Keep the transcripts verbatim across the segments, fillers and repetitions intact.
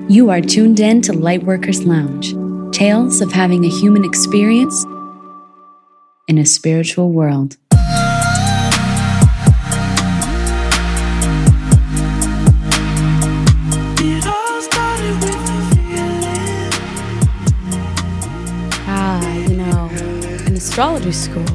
You are tuned in to Lightworkers Lounge, tales of having a human experience in a spiritual world. Ah, you know, in astrology school,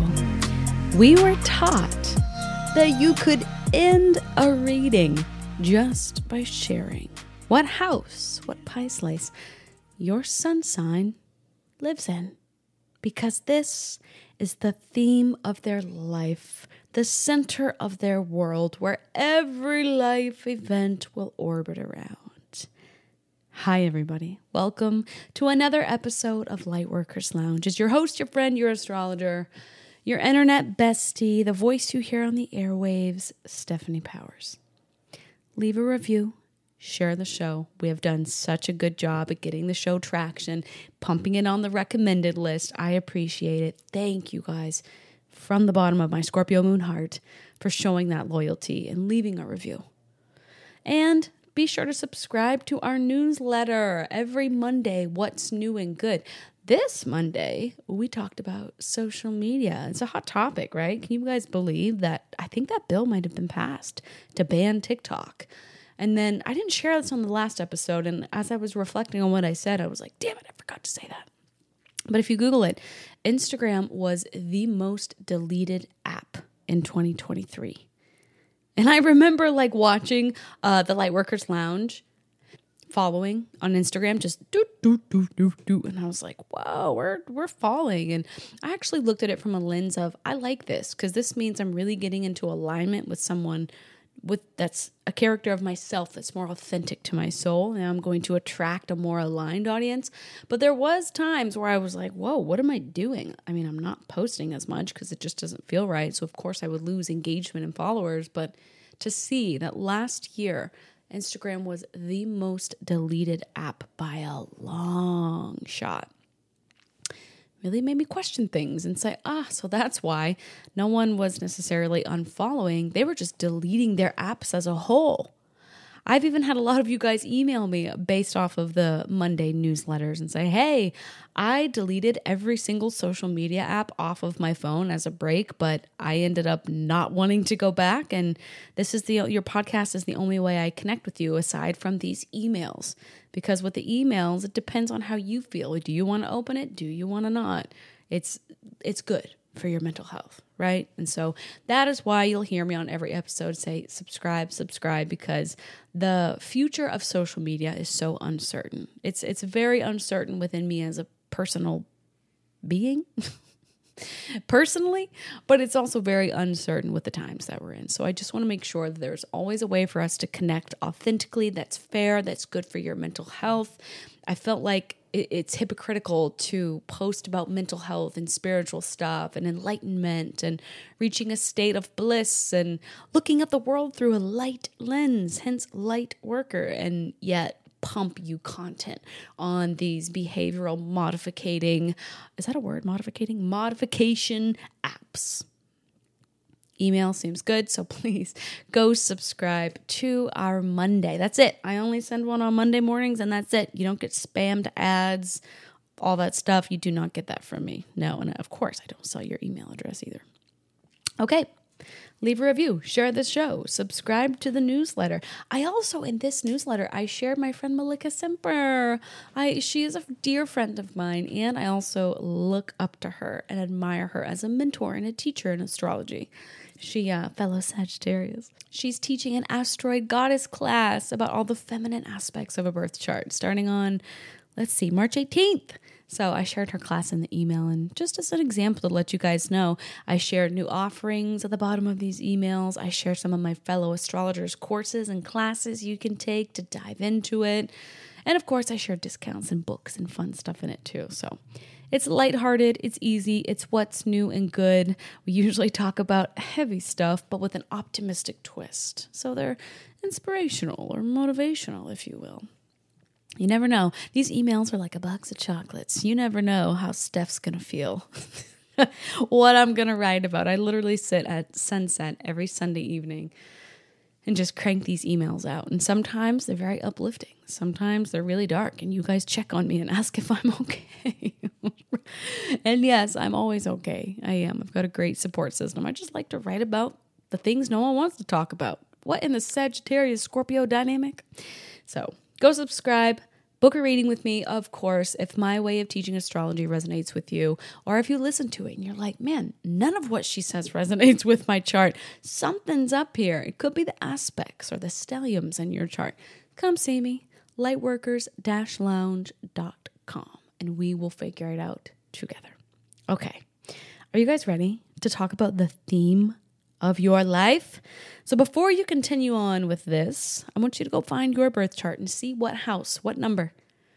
we were taught that you could end a reading just by sharing what house, what pie slice your sun sign lives in. Because this is the theme of their life, the center of their world, where every life event will orbit around. Hi, everybody. Welcome to another episode of Lightworkers Lounge. As your host, your friend, your astrologer, your internet bestie, the voice you hear on the airwaves, Stephanie Powers. Leave a review. Share the show. We have done such a good job at getting the show traction, pumping it on the recommended list. I appreciate it. Thank you guys from the bottom of my Scorpio moon heart for showing that loyalty and leaving a review. And be sure to subscribe to our newsletter every Monday, What's New and Good. This Monday, we talked about social media. It's a hot topic, right? Can you guys believe that? I think that bill might have been passed to ban TikTok. And then I didn't share this on the last episode. And as I was reflecting on what I said, I was like, damn it, I forgot to say that. But if you Google it, Instagram was the most deleted app in twenty twenty-three. And I remember like watching uh, the Lightworkers Lounge, following on Instagram, just do, do, do, do, do. And I was like, whoa, we're, we're falling. And I actually looked at it from a lens of, I like this because this means I'm really getting into alignment with someone with that's a character of myself that's more authentic to my soul, and I'm going to attract a more aligned audience. But there was times where I was like, whoa, what am I doing? I mean, I'm not posting as much because it just doesn't feel right. So of course I would lose engagement and followers. But to see that last year, Instagram was the most deleted app by a long shot, really made me question things and say, ah, so that's why no one was necessarily unfollowing. They were just deleting their apps as a whole. I've even had a lot of you guys email me based off of the Monday newsletters and say, hey, I deleted every single social media app off of my phone as a break, but I ended up not wanting to go back. And this is the your podcast is the only way I connect with you aside from these emails. Because with the emails, it depends on how you feel. Do you want to open it? Do you want to not? It's it's good for your mental health, right? And so that is why you'll hear me on every episode say subscribe, subscribe, because the future of social media is so uncertain. It's it's very uncertain within me as a personal being, personally, but it's also very uncertain with the times that we're in. So I just want to make sure that there's always a way for us to connect authentically, that's fair, that's good for your mental health. I felt like it's hypocritical to post about mental health and spiritual stuff and enlightenment and reaching a state of bliss and looking at the world through a light lens, hence light worker, and yet pump you content on these behavioral modificating, is that a word? Modificating? Modification apps. Email seems good, so please go subscribe to our Monday. That's it. I only send one on Monday mornings, and that's it. You don't get spammed ads, all that stuff. You do not get that from me. No, and of course, I don't sell your email address either. Okay, leave a review, share the show, subscribe to the newsletter. I also, in this newsletter, I shared my friend Malika Semper. I, she is a dear friend of mine, and I also look up to her and admire her as a mentor and a teacher in astrology. She, uh, fellow Sagittarius, she's teaching an asteroid goddess class about all the feminine aspects of a birth chart starting on, let's see, March eighteenth. So I shared her class in the email, and just as an example to let you guys know, I shared new offerings at the bottom of these emails. I share some of my fellow astrologers' courses and classes you can take to dive into it. And of course, I share discounts and books and fun stuff in it too. So it's lighthearted, it's easy, it's what's new and good. We usually talk about heavy stuff, but with an optimistic twist. So they're inspirational or motivational, if you will. You never know. These emails are like a box of chocolates. You never know how Steph's going to feel. what I'm going to write about. I literally sit at sunset every Sunday evening and just crank these emails out. And sometimes they're very uplifting. Sometimes they're really dark, and you guys check on me and ask if I'm okay. And yes, I'm always okay. I am. I've got a great support system. I just like to write about the things no one wants to talk about. What in the Sagittarius Scorpio dynamic? So go subscribe. Book a reading with me, of course, if my way of teaching astrology resonates with you, or if you listen to it and you're like, man, none of what she says resonates with my chart. Something's up here. It could be the aspects or the stelliums in your chart. Come see me, lightworkers dash lounge dot com, and we will figure it out together. Okay, are you guys ready to talk about the theme of your life? So before you continue on with this, I want you to go find your birth chart and see what house, what number,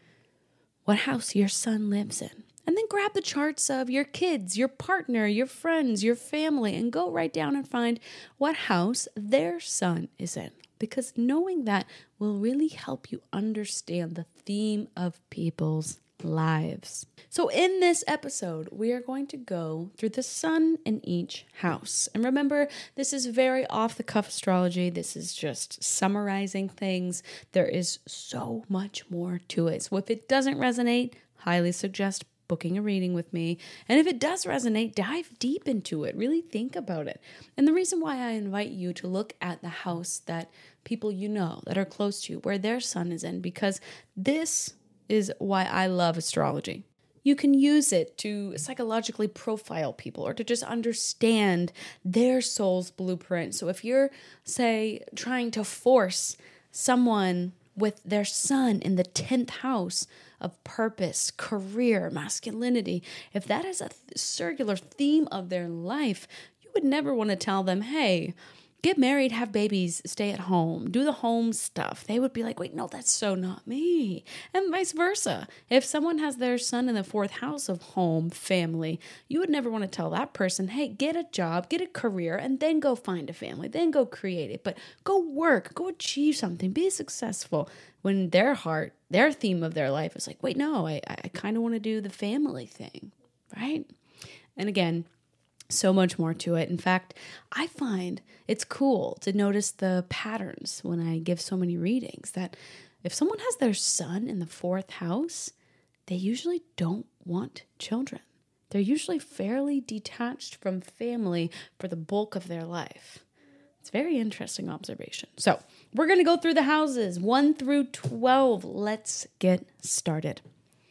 what house your sun lives in. And then grab the charts of your kids, your partner, your friends, your family, and go right down and find what house their sun is in. Because knowing that will really help you understand the theme of people's lives. So in this episode, we are going to go through the sun in each house. And remember, this is very off-the-cuff astrology. This is just summarizing things. There is so much more to it. So if it doesn't resonate, highly suggest booking a reading with me. And if it does resonate, dive deep into it. Really think about it. And the reason why I invite you to look at the house that people you know that are close to you, where their sun is in, because this is why I love astrology. You can use it to psychologically profile people or to just understand their soul's blueprint. So if you're, say, trying to force someone with their sun in the tenth house of purpose, career, masculinity, if that is a th- circular theme of their life, you would never want to tell them, hey, get married, have babies, stay at home, do the home stuff. They would be like, wait, no, that's so not me. And vice versa. If someone has their sun in the fourth house of home, family, you would never want to tell that person, hey, get a job, get a career, and then go find a family, then go create it. But go work, go achieve something, be successful. When their heart, their theme of their life is like, wait, no, I, I kind of want to do the family thing, right? And again, so much more to it. In fact, I find it's cool to notice the patterns when I give so many readings that if someone has their sun in the fourth house, they usually don't want children. They're usually fairly detached from family for the bulk of their life. It's a very interesting observation. So we're going to go through the houses one through twelve. Let's get started.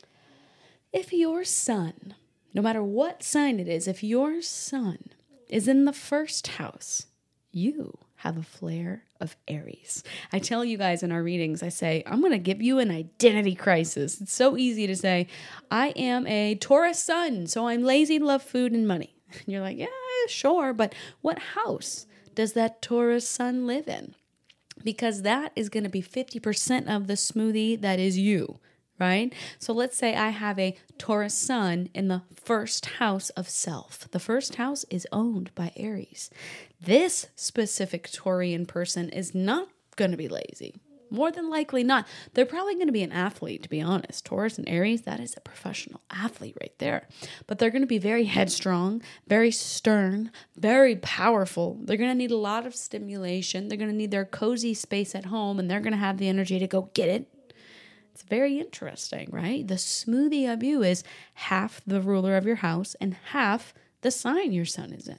If your sun, no matter what sign it is, if your sun is in the first house, you have a flare of Aries. I tell you guys in our readings, I say, I'm going to give you an identity crisis. It's so easy to say, I am a Taurus sun, so I'm lazy, love food and money. And you're like, yeah, sure, but what house does that Taurus sun live in? Because that is going to be fifty percent of the smoothie that is you. Right? So let's say I have a Taurus sun in the first house of self. The first house is owned by Aries. This specific Taurian person is not going to be lazy. More than likely not. They're probably going to be an athlete, to be honest. Taurus and Aries, that is a professional athlete right there. But they're going to be very headstrong, very stern, very powerful. They're going to need a lot of stimulation. They're going to need their cozy space at home, and they're going to have the energy to go get it. It's very interesting, right? The smoothie of you is half the ruler of your house and half the sign your sun is in.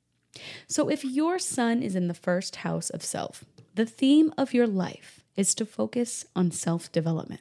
So if your sun is in the first house of self, the theme of your life is to focus on self-development.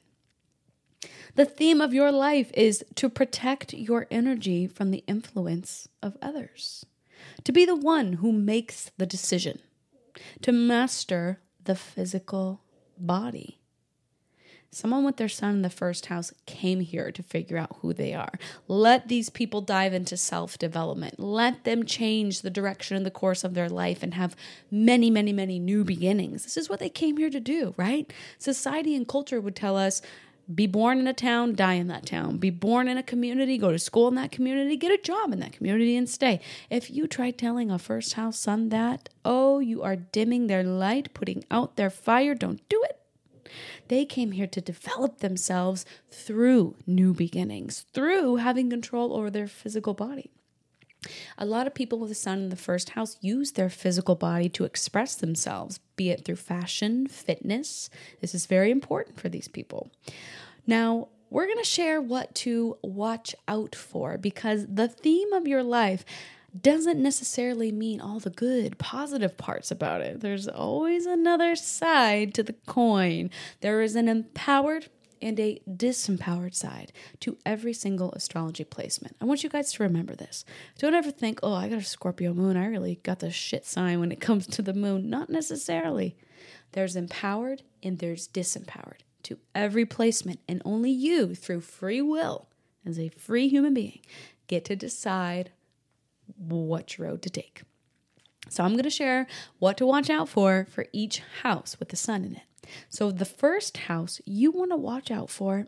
The theme of your life is to protect your energy from the influence of others, to be the one who makes the decision, to master the physical body. Someone with their sun in the first house came here to figure out who they are. Let these people dive into self-development. Let them change the direction and the course of their life and have many, many, many new beginnings. This is what they came here to do, right? Society and culture would tell us, be born in a town, die in that town. Be born in a community, go to school in that community, get a job in that community and stay. If you try telling a first house sun that, oh, you are dimming their light, putting out their fire, don't do it. They came here to develop themselves through new beginnings, through having control over their physical body. A lot of people with a sun in the first house use their physical body to express themselves, be it through fashion, fitness. This is very important for these people. Now, we're going to share what to watch out for, because the theme of your life doesn't necessarily mean all the good, positive parts about it. There's always another side to the coin. There is an empowered and a disempowered side to every single astrology placement. I want you guys to remember this. Don't ever think, oh, I got a Scorpio moon. I really got the shit sign when it comes to the moon. Not necessarily. There's empowered and there's disempowered to every placement, and only you, through free will, as a free human being, get to decide what road to take. So I'm going to share what to watch out for for each house with the sun in it. So the first house you want to watch out for,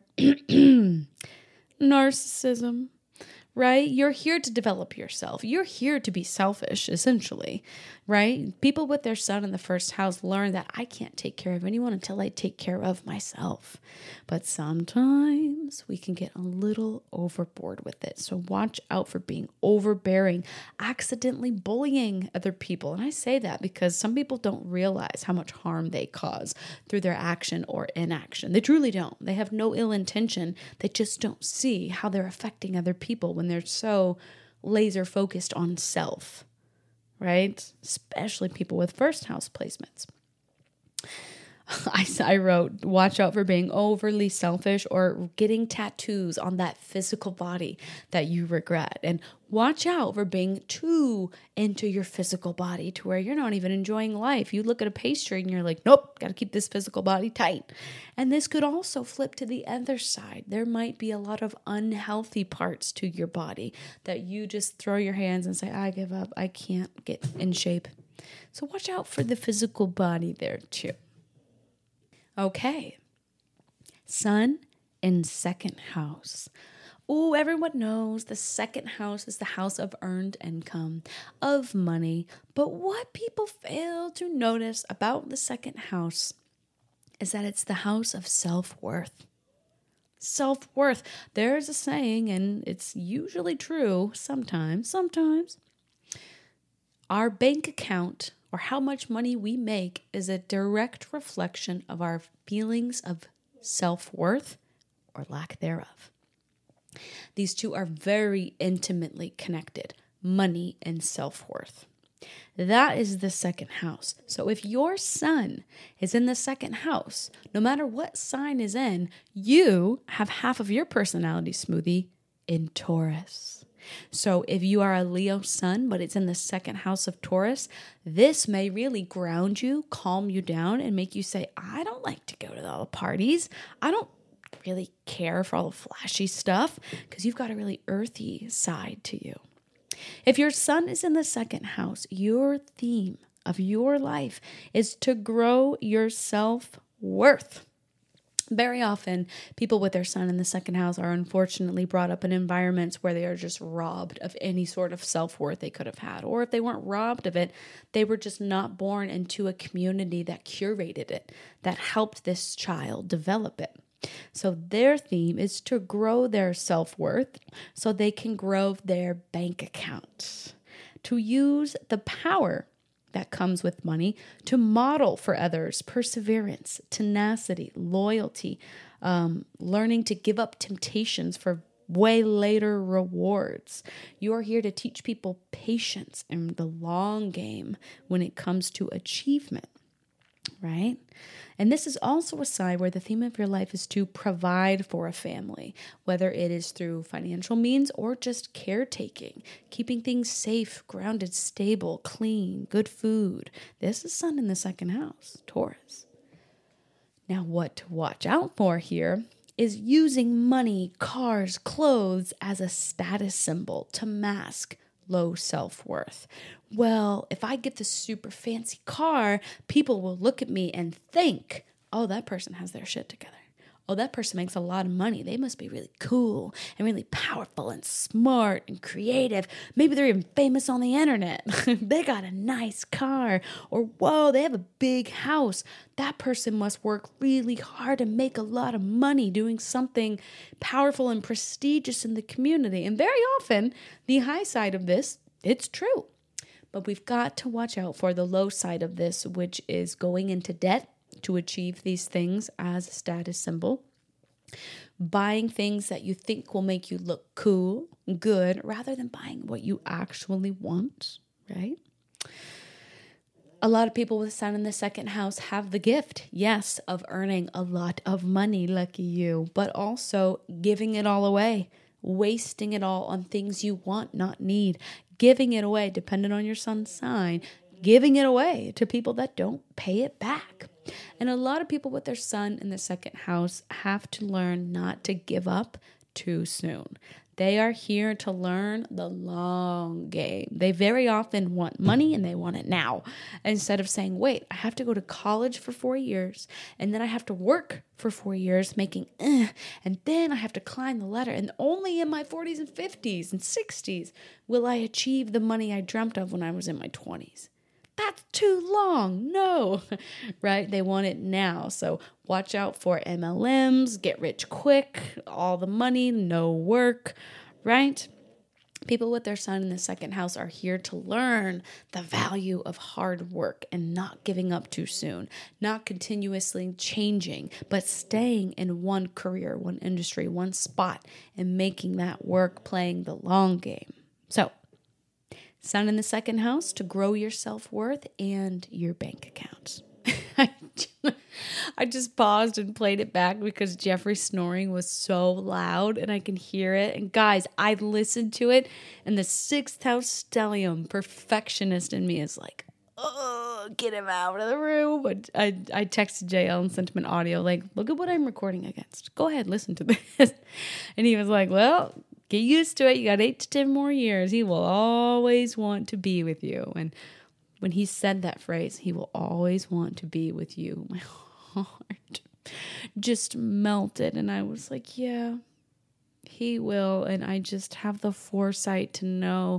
narcissism, right? You're here to develop yourself. You're here to be selfish, essentially, right? People with their sun in the first house learn that I can't take care of anyone until I take care of myself. But sometimes we can get a little overboard with it. So watch out for being overbearing, accidentally bullying other people. And I say that because some people don't realize how much harm they cause through their action or inaction. They truly don't. They have no ill intention. They just don't see how they're affecting other people when they're so laser focused on self, right? Especially people with first house placements. I, I wrote, watch out for being overly selfish or getting tattoos on that physical body that you regret. And watch out for being too into your physical body to where you're not even enjoying life. You look at a pastry and you're like, nope, got to keep this physical body tight. And this could also flip to the other side. There might be a lot of unhealthy parts to your body that you just throw your hands and say, I give up. I can't get in shape. So watch out for the physical body there too. Okay, sun in second house. Oh, everyone knows the second house is the house of earned income, of money. But what people fail to notice about the second house is that it's the house of self-worth. Self-worth. There's a saying, and it's usually true sometimes, sometimes. Our bank account or how much money we make is a direct reflection of our feelings of self-worth or lack thereof. These two are very intimately connected, money and self-worth. That is the second house. So if your sun is in the second house, no matter what sign is in, you have half of your personality smoothie in Taurus. So if you are a Leo sun, but it's in the second house of Taurus, this may really ground you, calm you down, and make you say, I don't like to go to all the parties. I don't really care for all the flashy stuff, because you've got a really earthy side to you. If your sun is in the second house, your theme of your life is to grow your self-worth. Very often, people with their sun in the second house are unfortunately brought up in environments where they are just robbed of any sort of self-worth they could have had. Or if they weren't robbed of it, they were just not born into a community that curated it, that helped this child develop it. So their theme is to grow their self-worth so they can grow their bank account, to use the power that comes with money to model for others perseverance, tenacity, loyalty, um, learning to give up temptations for way later rewards. You are here to teach people patience and the long game when it comes to achievement, right? And this is also a side where the theme of your life is to provide for a family, whether it is through financial means or just caretaking, keeping things safe, grounded, stable, clean, good food. This is sun in the second house, Taurus. Now, what to watch out for here is using money, cars, clothes as a status symbol to mask low self-worth. Well, if I get this super fancy car, people will look at me and think, oh, that person has their shit together. Oh, that person makes a lot of money. They must be really cool and really powerful and smart and creative. Maybe they're even famous on the internet. They got a nice car. Or, whoa, they have a big house. That person must work really hard and make a lot of money doing something powerful and prestigious in the community. And very often, the high side of this It's true. But we've got to watch out for the low side of this, which is going into debt to achieve these things as a status symbol. Buying things that you think will make you look cool, good, rather than buying what you actually want, right? A lot of people with sun in the second house have the gift, yes, of earning a lot of money, lucky you, but also giving it all away, wasting it all on things you want, not need, giving it away, depending on your sun's sign, giving it away to people that don't pay it back. And a lot of people with their sun in the second house have to learn not to give up too soon. They are here to learn the long game. They very often want money and they want it now. Instead of saying, wait, I have to go to college for four years and then I have to work for four years making, uh, and then I have to climb the ladder. And only in my forties and fifties and sixties will I achieve the money I dreamt of when I was in my twenties. That's too long. No, right? They want it now. So watch out for M L Ms, get rich quick, all the money, no work, right? People with their sun in the second house are here to learn the value of hard work and not giving up too soon, not continuously changing, but staying in one career, one industry, one spot, and making that work, playing the long game. So, sun in the second house to grow your self-worth and your bank accounts. I just paused and played it back because Jeffrey's snoring was so loud and I can hear it. And guys, I listened to it and the sixth house stellium perfectionist in me is like, oh, get him out of the room. But I, I texted J L and sent him an audio like, look at what I'm recording against. Go ahead, listen to this. And he was like, well, get used to it. You got eight to ten more years. He will always want to be with you. And when he said that phrase, he will always want to be with you, my heart just melted. And I was like, yeah, he will. And I just have the foresight to know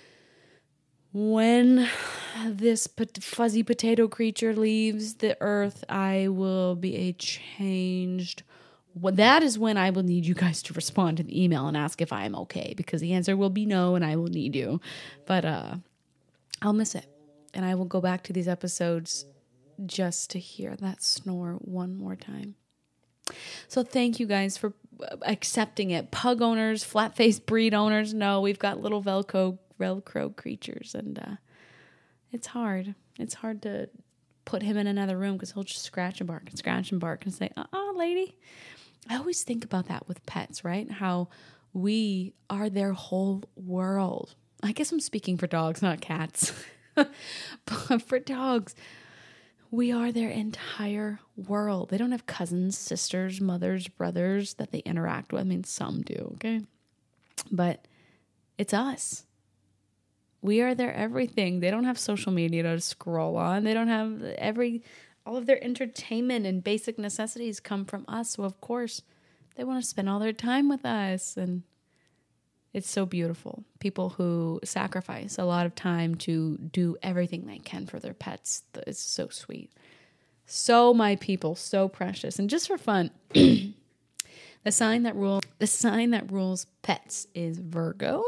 when this fuzzy potato creature leaves the earth, I will be a changed. Well, that is when I will need you guys to respond to the email and ask if I am okay, because the answer will be no and I will need you. But uh, I'll miss it. And I will go back to these episodes just to hear that snore one more time. So thank you guys for accepting it. Pug owners, flat-faced breed owners, no, we've got little Velcro, Velcro creatures. And uh, it's hard. It's hard to put him in another room because he'll just scratch and bark and scratch and bark and say, uh-uh, lady. I always think about that with pets, right? How we are their whole world. I guess I'm speaking for dogs, not cats. But for dogs, we are their entire world. They don't have cousins, sisters, mothers, brothers that they interact with. I mean, some do, okay? But it's us. We are their everything. They don't have social media to scroll on. They don't have every... All of their entertainment and basic necessities come from us. So, of course, they want to spend all their time with us. And it's so beautiful. People who sacrifice a lot of time to do everything they can for their pets. It's so sweet. So, my people, so precious. And just for fun, the sign that rules the sign that rules pets is Virgo,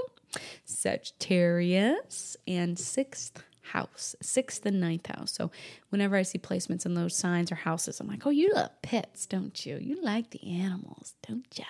Sagittarius, and sixth house, sixth and ninth house. So whenever I see placements in those signs or houses, I'm like, oh, you love pets, don't you? You like the animals, don't ya?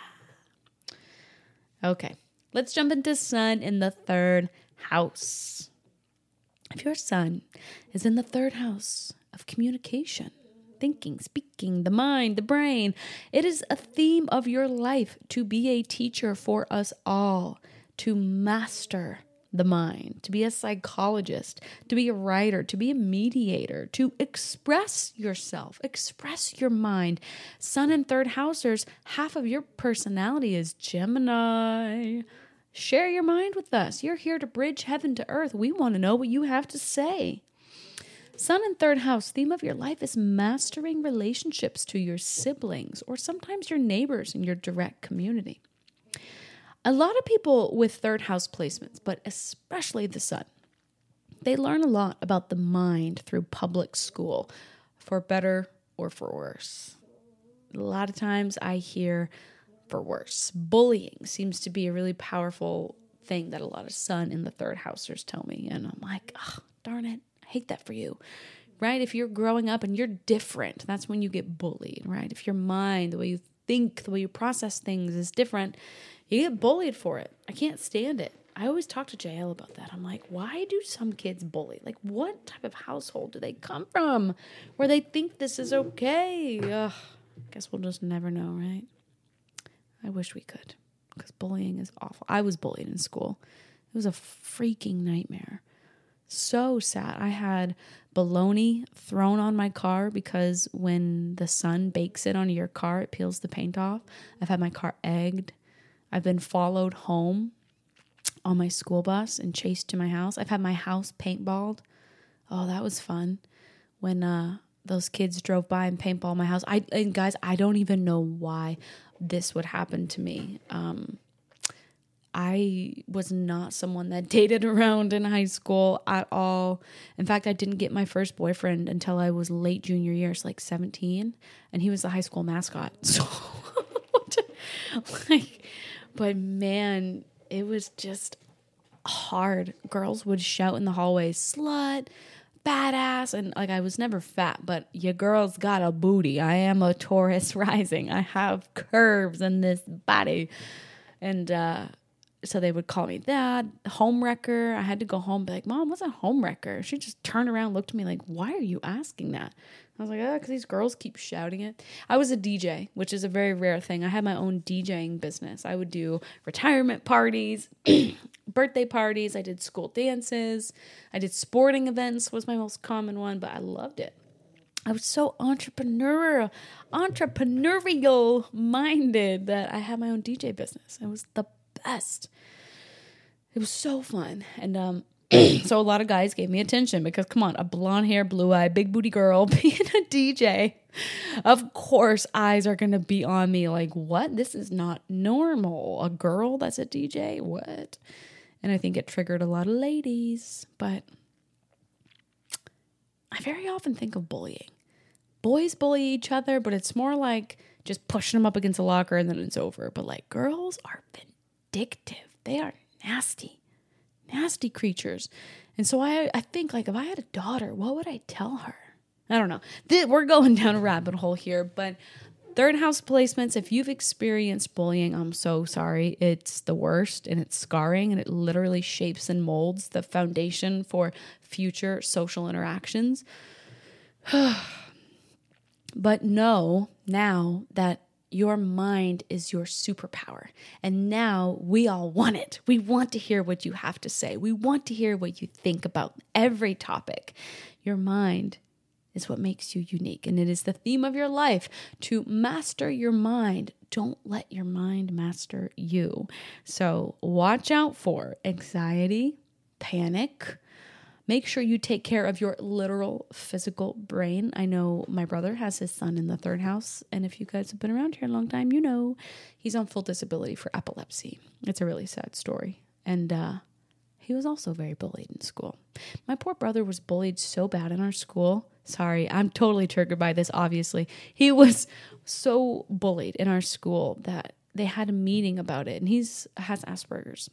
Okay, let's jump into sun in the third house. If your sun is in the third house of communication, thinking, speaking, the mind, the brain, it is a theme of your life to be a teacher for us all, to master the mind, to be a psychologist, to be a writer, to be a mediator, to express yourself, express your mind. Sun and third housers, half of your personality is Gemini. Share your mind with us. You're here to bridge heaven to earth. We want to know what you have to say. Sun and third house, theme of your life is mastering relationships to your siblings or sometimes your neighbors in your direct community. A lot of people with third house placements, but especially the sun, they learn a lot about the mind through public school, for better or for worse. A lot of times I hear for worse. Bullying seems to be a really powerful thing that a lot of son in the third housers tell me. And I'm like, oh, darn it. I hate that for you. Right? If you're growing up and you're different, that's when you get bullied, right? If your mind, the way you think, the way you process things is different, you get bullied for it. I can't stand it. I always talk to J L about that. I'm like, why do some kids bully? Like, what type of household do they come from where they think this is okay? Ugh, guess we'll just never know, right? I wish we could, because bullying is awful. I was bullied in school. It was a freaking nightmare. So sad. I had bologna thrown on my car because when the sun bakes it onto your car, it peels the paint off. I've had my car egged. I've been followed home on my school bus and chased to my house. I've had my house paintballed. Oh, that was fun. When uh, those kids drove by and paintballed my house. I and guys, I don't even know why this would happen to me. Um, I was not someone that dated around in high school at all. In fact, I didn't get my first boyfriend until I was late junior year, so like seventeen, and he was the high school mascot. So, like, but man, it was just hard. Girls would shout in the hallways, slut, badass, and like I was never fat, but your girl's got a booty. I am a Taurus rising. I have curves in this body, and uh, so they would call me that. Home wrecker. I had to go home and be like, Mom, what's a home wrecker? She just turned around, looked at me like, why are you asking that? I was like, oh, because these girls keep shouting it. I was a D J, which is a very rare thing. I had my own DJing business. I would do retirement parties, birthday parties. I did school dances. I did sporting events was my most common one, but I loved it. I was so entrepreneurial, entrepreneurial minded that I had my own D J business. It was the best. It was so fun. And um, so a lot of guys gave me attention because, come on, a blonde hair, blue eye, big booty girl being a D J. Of course, eyes are going to be on me like, what? This is not normal. A girl that's a D J? What? And I think it triggered a lot of ladies. But I very often think of bullying. Boys bully each other, but it's more like just pushing them up against a locker and then it's over. But like girls are vindictive. They are nasty, nasty creatures. And so I, I think like if I had a daughter, what would I tell her? I don't know. Th- we're going down a rabbit hole here, but third house placements, if you've experienced bullying, I'm so sorry. It's the worst and it's scarring and it literally shapes and molds the foundation for future social interactions. But know now that your mind is your superpower. And now we all want it. We want to hear what you have to say. We want to hear what you think about every topic. Your mind is what makes you unique. And it is the theme of your life to master your mind. Don't let your mind master you. So watch out for anxiety, panic. Make sure you take care of your literal physical brain. I know my brother has his son in the third house. And if you guys have been around here a long time, you know he's on full disability for epilepsy. It's a really sad story. And uh, he was also very bullied in school. My poor brother was bullied so bad in our school. Sorry, I'm totally triggered by this, obviously. He was so bullied in our school that they had a meeting about it. And he's has Asperger's.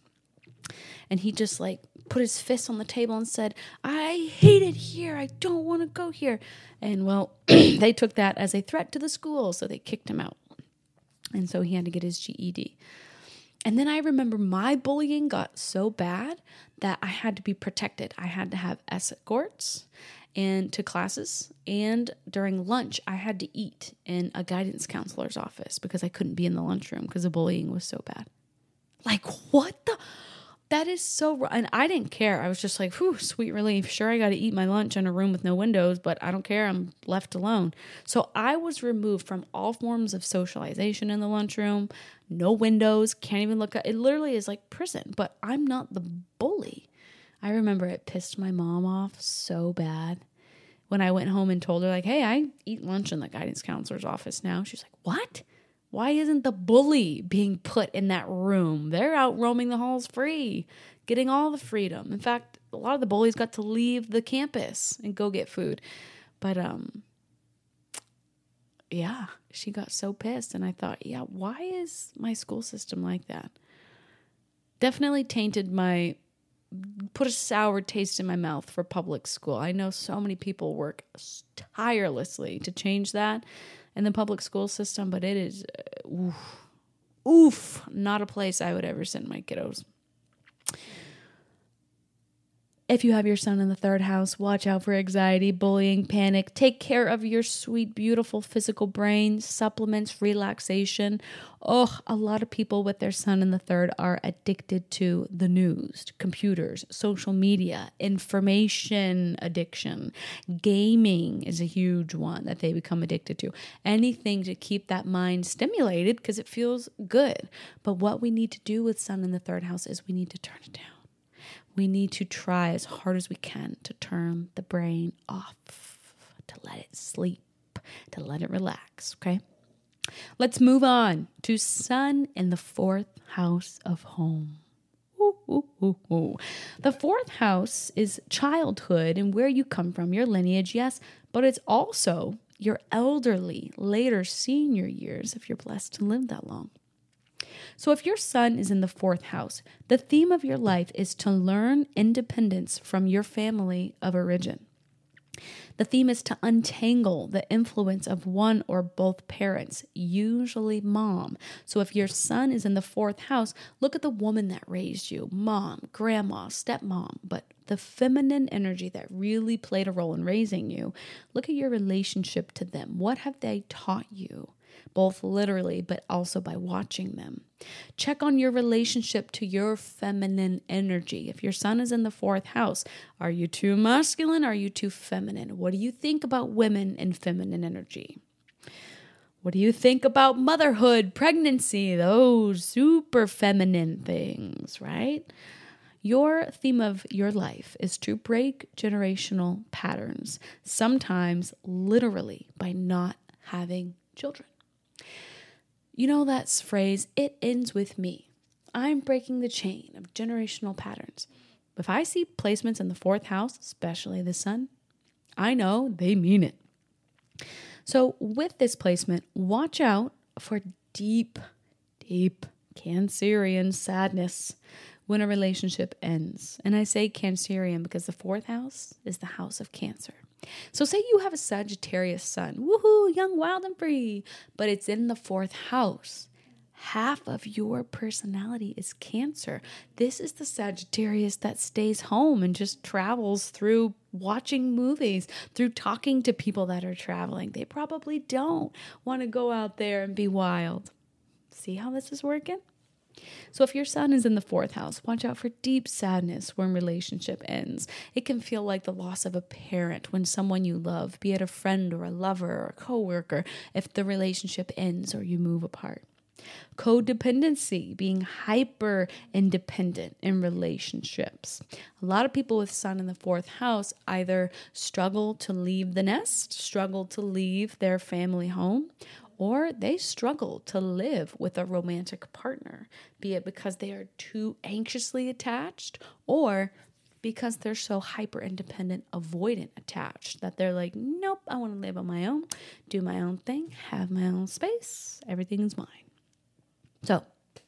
And he just like put his fist on the table and said, I hate it here. I don't want to go here. And well, they took that as a threat to the school. So they kicked him out. And so he had to get his G E D. And then I remember my bullying got so bad that I had to be protected. I had to have escorts and to classes. And during lunch, I had to eat in a guidance counselor's office because I couldn't be in the lunchroom because the bullying was so bad. Like, what the... That is so, and I didn't care. I was just like, whew, sweet relief. Sure, I got to eat my lunch in a room with no windows, but I don't care. I'm left alone. So I was removed from all forms of socialization in the lunchroom. No windows, can't even look at it. Literally is like prison, but I'm not the bully. I remember it pissed my mom off so bad when I went home and told her like, hey, I eat lunch in the guidance counselor's office now. She's like, what? Why isn't the bully being put in that room? They're out roaming the halls free, getting all the freedom. In fact, a lot of the bullies got to leave the campus and go get food. But, um, yeah, she got so pissed. And I thought, yeah, why is my school system like that? definitely tainted my, put a sour taste in my mouth for public school. I know so many people work tirelessly to change that in the public school system, but it is, uh, oof, oof, not a place I would ever send my kiddos. If you have your son in the third house, watch out for anxiety, bullying, panic. Take care of your sweet, beautiful physical brain, supplements, relaxation. Oh, a lot of people with their son in the third are addicted to the news, computers, social media, information addiction. Gaming is a huge one that they become addicted to. Anything to keep that mind stimulated because it feels good. But what we need to do with sun in the third house is we need to turn it down. We need to try as hard as we can to turn the brain off, to let it sleep, to let it relax, okay? Let's move on to sun in the fourth house of home. Ooh, ooh, ooh, ooh. The fourth house is childhood and where you come from, your lineage, yes, but it's also your elderly, later senior years if you're blessed to live that long. So if your sun is in the fourth house, the theme of your life is to learn independence from your family of origin. The theme is to untangle the influence of one or both parents, usually mom. So if your sun is in the fourth house, look at the woman that raised you, mom, grandma, stepmom, but the feminine energy that really played a role in raising you. Look at your relationship to them. What have they taught you? Both literally, but also by watching them. Check on your relationship to your feminine energy. If your sun is in the fourth house, are you too masculine? Are you too feminine? What do you think about women and feminine energy? What do you think about motherhood, pregnancy, those super feminine things, right? Your theme of your life is to break generational patterns, sometimes literally by not having children. You know that phrase, it ends with me. I'm breaking the chain of generational patterns. If I see placements in the fourth house, especially the sun, I know they mean it. So with this placement, watch out for deep, deep Cancerian sadness when a relationship ends. And I say Cancerian because the fourth house is the house of Cancer. So say you have a Sagittarius sun, woohoo, young, wild, and free, but it's in the fourth house. Half of your personality is Cancer. This is the Sagittarius that stays home and just travels through watching movies, through talking to people that are traveling. They probably don't want to go out there and be wild. See how this is working? So if your sun is in the fourth house, watch out for deep sadness when relationship ends. It can feel like the loss of a parent when someone you love, be it a friend or a lover or a coworker, if the relationship ends or you move apart. Codependency, being hyper independent in relationships. A lot of people with sun in the fourth house either struggle to leave the nest, struggle to leave their family home, or they struggle to live with a romantic partner, be it because they are too anxiously attached or because they're so hyper independent, avoidant attached that they're like, nope, I want to live on my own, do my own thing, have my own space, everything is mine. So,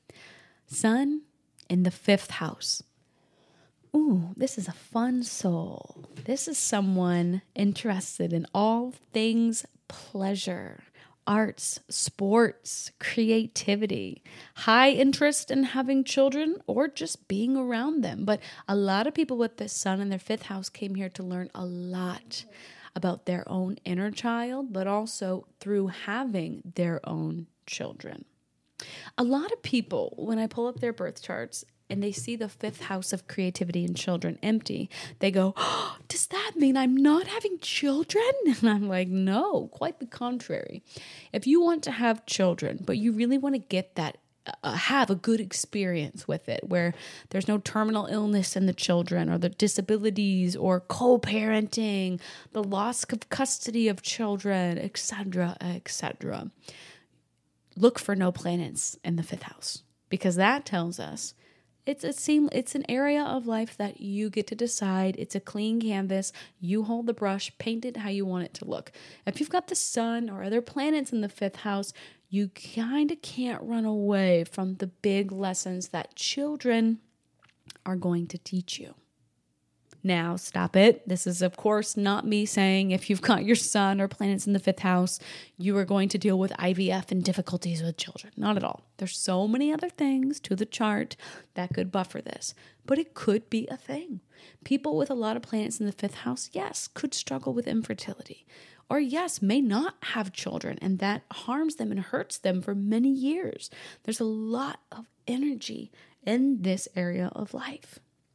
sun in the fifth house. Ooh, this is a fun soul. This is someone interested in all things pleasure, arts, sports, creativity, high interest in having children or just being around them. But a lot of people with this sun in their fifth house came here to learn a lot about their own inner child, but also through having their own children. A lot of people, when I pull up their birth charts and they see the fifth house of creativity and children empty, they go, oh, does that mean I'm not having children? And I'm like, no, quite the contrary. If you want to have children, but you really want to get that, uh, have a good experience with it, where there's no terminal illness in the children or the disabilities or co-parenting, the loss of custody of children, et cetera, et cetera, look for no planets in the fifth house, because that tells us it's a seem it's an area of life that you get to decide. It's a clean canvas. You hold the brush, paint it how you want it to look. If you've got the sun or other planets in the fifth house, you kind of can't run away from the big lessons that children are going to teach you. Now, stop it. This is, of course, not me saying if you've got your son or planets in the fifth house, you are going to deal with I V F and difficulties with children. Not at all. There's so many other things to the chart that could buffer this, but it could be a thing. People with a lot of planets in the fifth house, yes, could struggle with infertility, or yes, may not have children, and that harms them and hurts them for many years. There's a lot of energy in this area of life.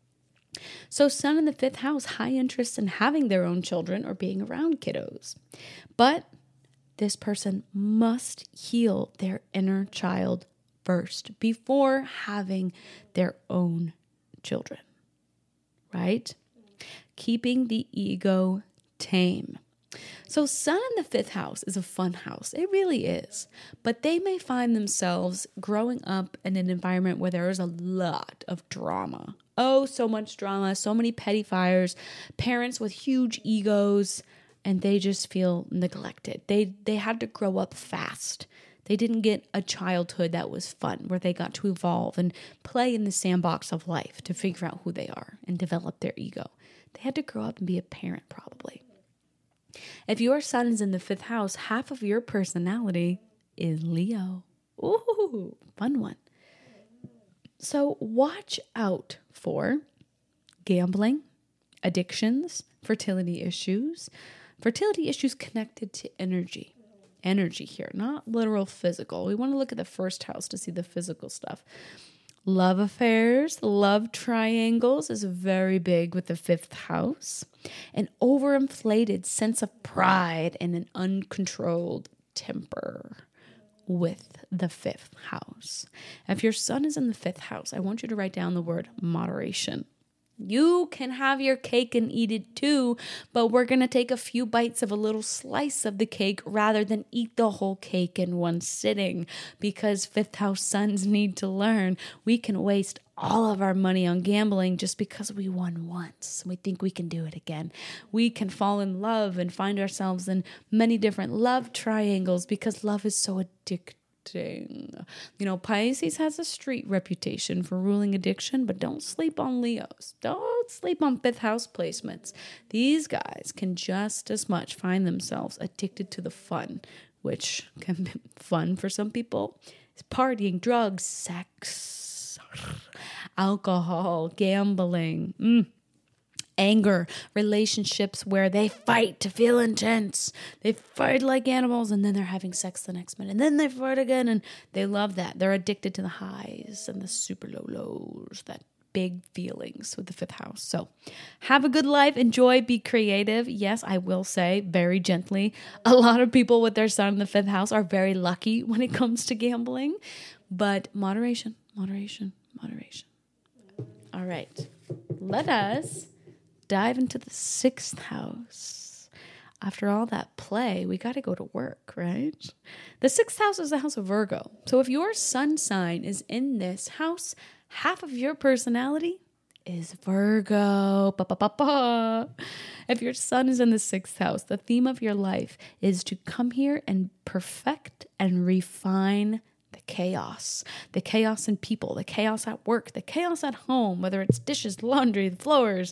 So Sun in the fifth house, high interest in having their own children or being around kiddos. But this person must heal their inner child first before having their own children, right? Keeping the ego tame. So Sun in the fifth house is a fun house. It really is. But they may find themselves growing up in an environment where there is a lot of drama. Oh, so much drama, so many petty fires, parents with huge egos, and they just feel neglected. They they had to grow up fast. They didn't get a childhood that was fun, where they got to evolve and play in the sandbox of life to figure out who they are and develop their ego. They had to grow up and be a parent, probably. If your sun is in the fifth house, half of your personality is Leo. Ooh, fun one. So watch out for gambling, addictions, fertility issues, fertility issues connected to energy. Energy here, not literal physical. We want to look at the first house to see the physical stuff. Love affairs, love triangles is very big with the fifth house. An overinflated sense of pride and an uncontrolled temper with the fifth house. If your sun is in the fifth house, I want you to write down the word moderation. You can have your cake and eat it too, but we're going to take a few bites of a little slice of the cake rather than eat the whole cake in one sitting, because fifth house suns need to learn we can waste all of our money on gambling just because we won once. We think we can do it again. We can fall in love and find ourselves in many different love triangles because love is so addictive. You know, Pisces has a street reputation for ruling addiction, but don't sleep on Leos. Don't sleep on fifth house placements. These guys can just as much find themselves addicted to the fun, which can be fun for some people. It's partying, drugs, sex, alcohol, gambling, mm. anger, relationships where they fight to feel intense. They fight like animals, and then they're having sex the next minute. And then they fight again, and they love that. They're addicted to the highs and the super low lows, that big feelings with the fifth house. So have a good life. Enjoy. Be creative. Yes, I will say very gently, a lot of people with their sun in the fifth house are very lucky when it comes to gambling. But moderation, moderation, moderation. All right. Let us dive into the sixth house. After all that play, we got to go to work, right? The sixth house is the house of Virgo. So if your sun sign is in this house, half of your personality is Virgo. Ba, ba, ba, ba. If your sun is in the sixth house, the theme of your life is to come here and perfect and refine the chaos, the chaos in people, the chaos at work, the chaos at home, whether it's dishes, laundry, the floors.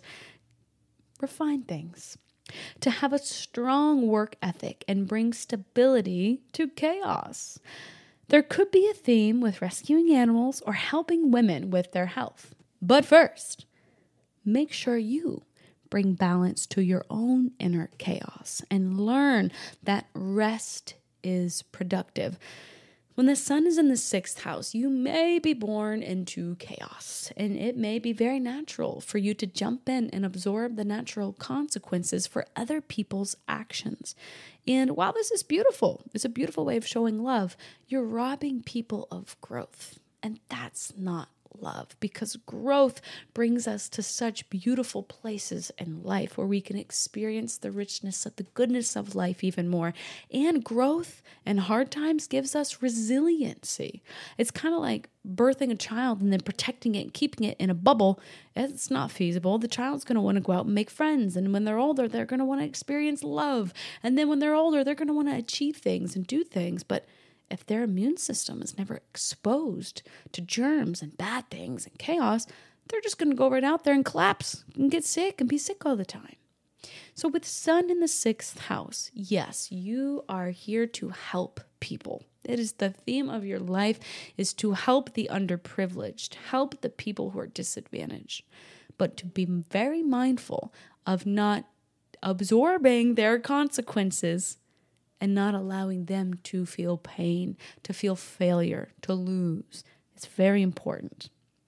Refine things, to have a strong work ethic and bring stability to chaos. There could be a theme with rescuing animals or helping women with their health. But first, make sure you bring balance to your own inner chaos and learn that rest is productive. When the sun is in the sixth house, you may be born into chaos, and it may be very natural for you to jump in and absorb the natural consequences for other people's actions. And while this is beautiful, it's a beautiful way of showing love, you're robbing people of growth. And that's not love, because growth brings us to such beautiful places in life where we can experience the richness of the goodness of life even more. And growth and hard times gives us resiliency. It's kind of like birthing a child and then protecting it and keeping it in a bubble. It's not feasible. The child's going to want to go out and make friends. And when they're older, they're going to want to experience love. And then when they're older, they're going to want to achieve things and do things. But if their immune system is never exposed to germs and bad things and chaos, they're just going to go right out there and collapse and get sick and be sick all the time. So with Sun in the sixth house, yes, you are here to help people. It is the theme of your life is to help the underprivileged, help the people who are disadvantaged, but to be very mindful of not absorbing their consequences and not allowing them to feel pain, to feel failure, to lose. It's very important.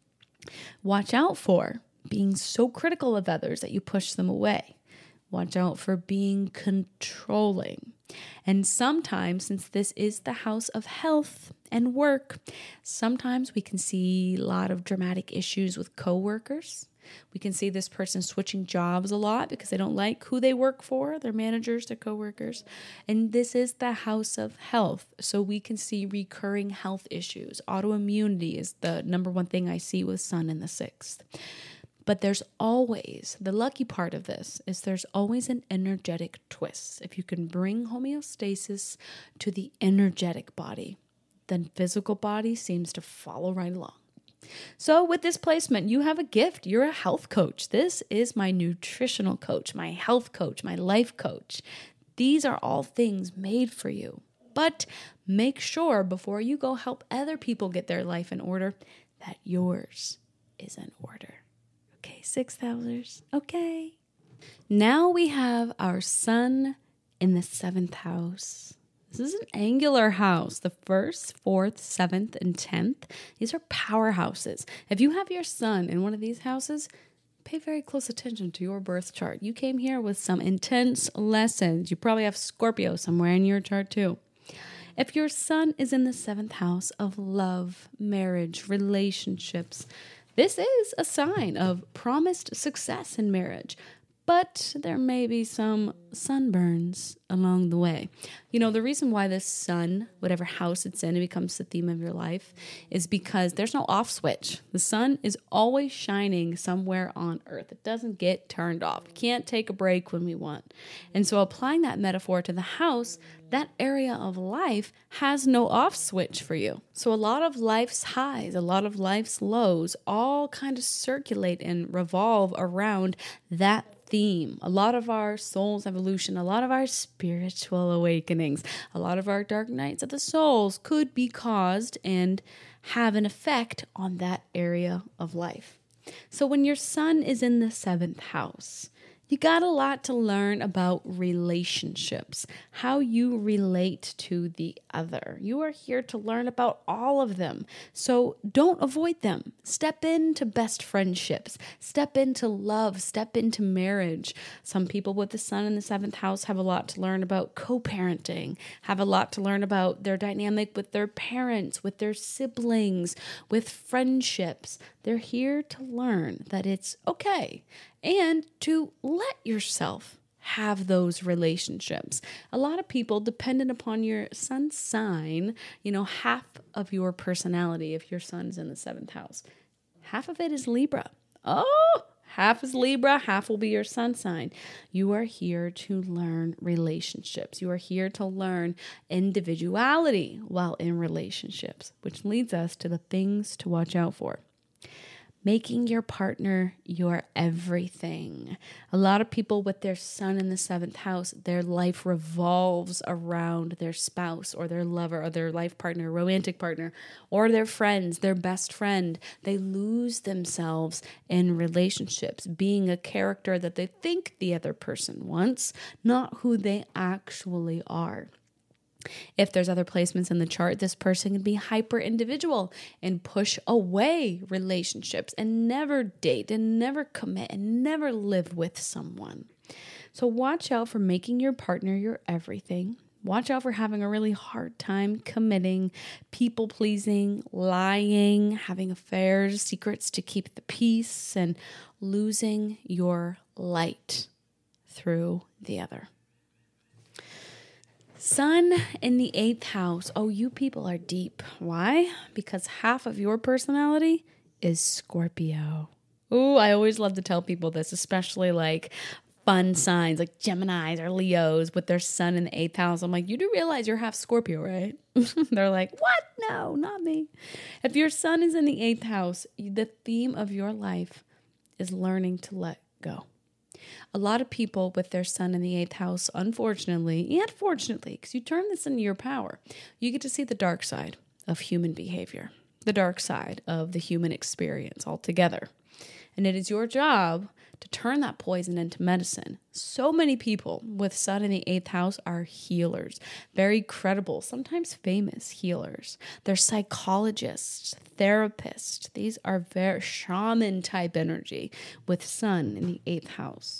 Watch out for being so critical of others that you push them away. Watch out for being controlling. And sometimes, since this is the house of health and work, sometimes we can see a lot of dramatic issues with coworkers. We can see this person switching jobs a lot because they don't like who they work for, their managers, their coworkers. And this is the house of health. So we can see recurring health issues. Autoimmunity is the number one thing I see with Sun in the sixth. But there's always, the lucky part of this is there's always an energetic twist. If you can bring homeostasis to the energetic body, then physical body seems to follow right along. So with this placement, you have a gift. You're a health coach. This is my nutritional coach, my health coach, my life coach. These are all things made for you. But make sure before you go help other people get their life in order, that yours is in order. Okay, sixth housers. Okay. Now we have our Sun in the seventh house. This is an angular house. The first, fourth, seventh, and tenth. These are powerhouses. If you have your Sun in one of these houses, pay very close attention to your birth chart. You came here with some intense lessons. You probably have Scorpio somewhere in your chart too. If your Sun is in the seventh house of love, marriage, relationships, this is a sign of promised success in marriage, but there may be some sunburns along the way. You know, the reason why this Sun, whatever house it's in, it becomes the theme of your life is because there's no off switch. The sun is always shining somewhere on earth. It doesn't get turned off. We can't take a break when we want. And so applying that metaphor to the house, that area of life has no off switch for you. So a lot of life's highs, a lot of life's lows all kind of circulate and revolve around that theme. A lot of our soul's evolution, a lot of our spiritual awakenings, a lot of our dark nights of the souls could be caused and have an effect on that area of life. So when your Sun is in the seventh house, you got a lot to learn about relationships, how you relate to the other. You are here to learn about all of them. So don't avoid them. Step into best friendships. Step into love. Step into marriage. Some people with the Sun in the seventh house have a lot to learn about co-parenting, have a lot to learn about their dynamic with their parents, with their siblings, with friendships. They're here to learn that it's okay and to let yourself have those relationships. A lot of people, dependent upon your Sun sign, you know, half of your personality, if your Sun's in the seventh house, half of it is Libra. Oh, half is Libra, half will be your Sun sign. You are here to learn relationships. You are here to learn individuality while in relationships, which leads us to the things to watch out for. Making your partner your everything. A lot of people with their Sun in the seventh house, their life revolves around their spouse or their lover or their life partner, romantic partner, or their friends, their best friend. They lose themselves in relationships, being a character that they think the other person wants, not who they actually are. If there's other placements in the chart, this person can be hyper individual and push away relationships and never date and never commit and never live with someone. So watch out for making your partner your everything. Watch out for having a really hard time committing, people pleasing, lying, having affairs, secrets to keep the peace, and losing your light through the other. Sun in the eighth house. Oh, you people are deep. Why? Because half of your personality is Scorpio. Ooh, I always love to tell people this, especially like fun signs like Geminis or Leos with their sun in the eighth house. I'm like, you do realize you're half Scorpio, right? They're like, what? No, not me. If your sun is in the eighth house, the theme of your life is learning to let go. A lot of people with their sun in the eighth house, unfortunately, and fortunately, because you turn this into your power, you get to see the dark side of human behavior, the dark side of the human experience altogether. And it is your job to turn that poison into medicine. So many people with sun in the eighth house are healers, very credible, sometimes famous healers. They're psychologists, therapists. These are very shaman type energy with sun in the eighth house.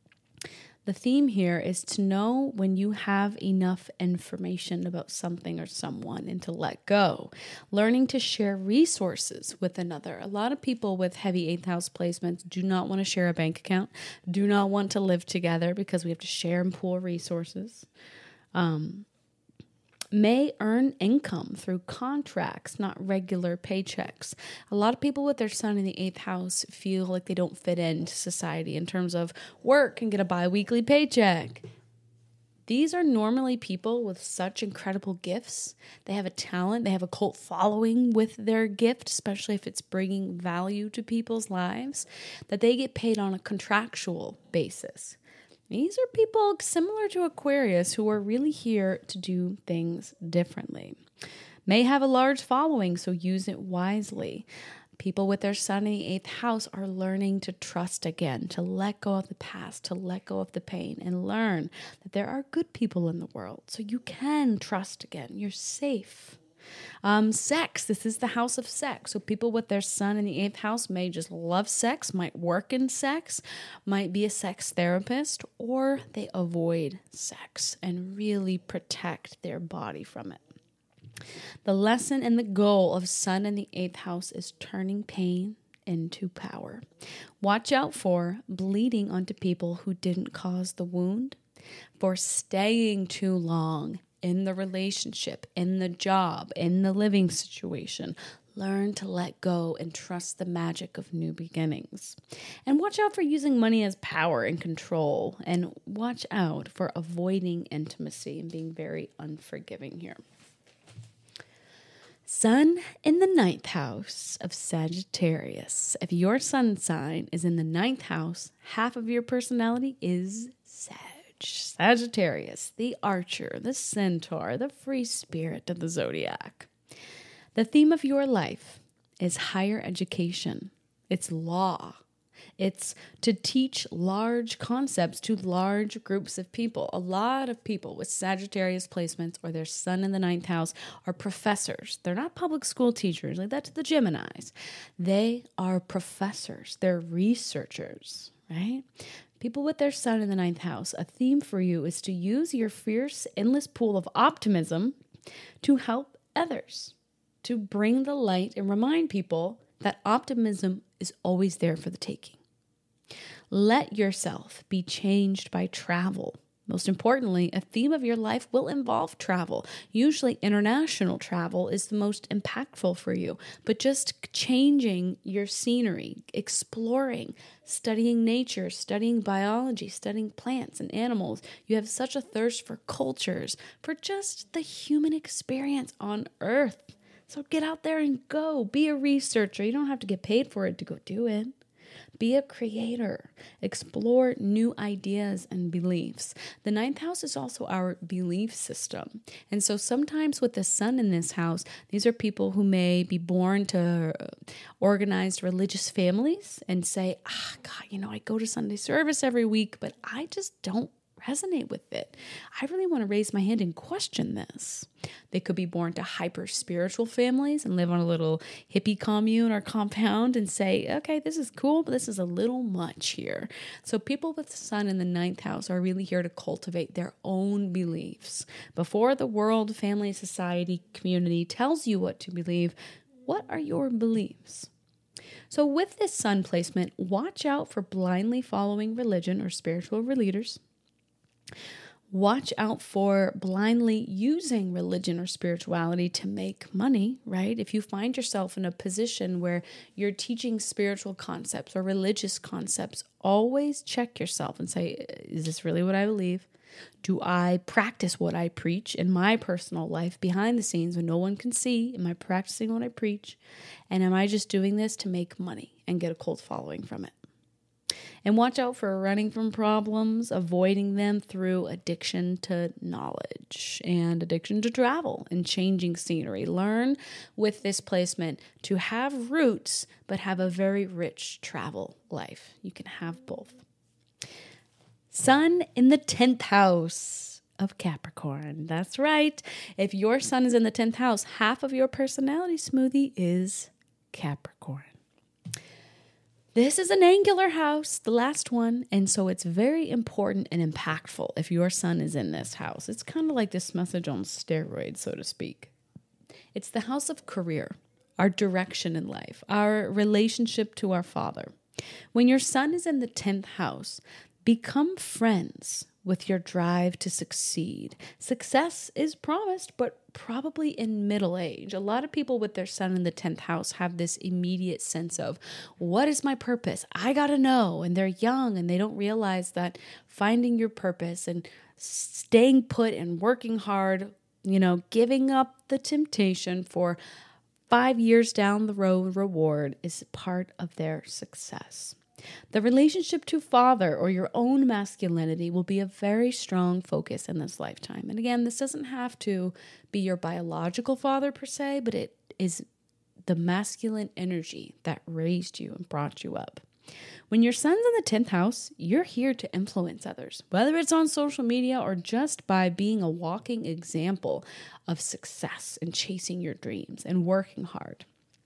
The theme here is to know when you have enough information about something or someone and to let go. Learning to share resources with another. A lot of people with heavy eighth house placements do not want to share a bank account, do not want to live together because we have to share and pool resources. Um, may earn income through contracts, not regular paychecks. A lot of people with their sun in the eighth house feel like they don't fit into society in terms of work and get a bi-weekly paycheck. These are normally people with such incredible gifts. They have a talent. They have a cult following with their gift, especially if it's bringing value to people's lives, that they get paid on a contractual basis. These are people similar to Aquarius who are really here to do things differently. May have a large following, so use it wisely. People with their sun in the eighth house are learning to trust again, to let go of the past, to let go of the pain, and learn that there are good people in the world. So you can trust again. You're safe. Um, sex, this is the house of sex. So people with their sun in the eighth house may just love sex, might work in sex, might be a sex therapist, or they avoid sex and really protect their body from it. The lesson and the goal of sun in the eighth house is turning pain into power. Watch out for bleeding onto people who didn't cause the wound, for staying too long in the relationship, in the job, in the living situation. Learn to let go and trust the magic of new beginnings. And watch out for using money as power and control. And watch out for avoiding intimacy and being very unforgiving here. Sun in the ninth house of Sagittarius. If your sun sign is in the ninth house, half of your personality is Sag. Sagittarius, the archer, the centaur, the free spirit of the zodiac. The theme of your life is higher education. It's law. It's to teach large concepts to large groups of people. A lot of people with Sagittarius placements or their sun in the ninth house are professors. They're not public school teachers like that's the Geminis. They are professors. They're researchers, right? People with their sun in the ninth house, a theme for you is to use your fierce, endless pool of optimism to help others, to bring the light and remind people that optimism is always there for the taking. Let yourself be changed by travel. Most importantly, a theme of your life will involve travel. Usually international travel is the most impactful for you, but just changing your scenery, exploring, studying nature, studying biology, studying plants and animals. You have such a thirst for cultures, for just the human experience on Earth. So get out there and go. Be a researcher. You don't have to get paid for it to go do it. Be a creator. Explore new ideas and beliefs. The ninth house is also our belief system. And so sometimes with the sun in this house, these are people who may be born to organized religious families and say, ah, God, you know, I go to Sunday service every week, but I just don't resonate with it. I really want to raise my hand and question this. They could be born to hyper spiritual families and live on a little hippie commune or compound and say, okay, this is cool, but this is a little much here. So people with the sun in the ninth house are really here to cultivate their own beliefs. Before the world, family, society, community tells you what to believe, what are your beliefs? So with this sun placement, watch out for blindly following religion or spiritual leaders. Watch out for blindly using religion or spirituality to make money, right? If you find yourself in a position where you're teaching spiritual concepts or religious concepts, always check yourself and say, is this really what I believe? Do I practice what I preach in my personal life behind the scenes when no one can see? Am I practicing what I preach? And am I just doing this to make money and get a cult following from it? And watch out for running from problems, avoiding them through addiction to knowledge and addiction to travel and changing scenery. Learn with this placement to have roots, but have a very rich travel life. You can have both. Sun in the tenth house of Capricorn. That's right. If your sun is in the tenth house, half of your personality smoothie is Capricorn. This is an angular house, the last one, and so it's very important and impactful if your sun is in this house. It's kind of like this message on steroids, so to speak. It's the house of career, our direction in life, our relationship to our Father. When your sun is in the tenth house, become friends with your drive to succeed. Success is promised, but probably in middle age. A lot of people with their sun in the tenth house have this immediate sense of, what is my purpose? I gotta know. And they're young and they don't realize that finding your purpose and staying put and working hard, you know, giving up the temptation for five years down the road reward is part of their success. The relationship to Father or your own masculinity will be a very strong focus in this lifetime. And again, this doesn't have to be your biological father per se, but it is the masculine energy that raised you and brought you up. When your sun's in the tenth house, you're here to influence others, whether it's on social media or just by being a walking example of success and chasing your dreams and working hard.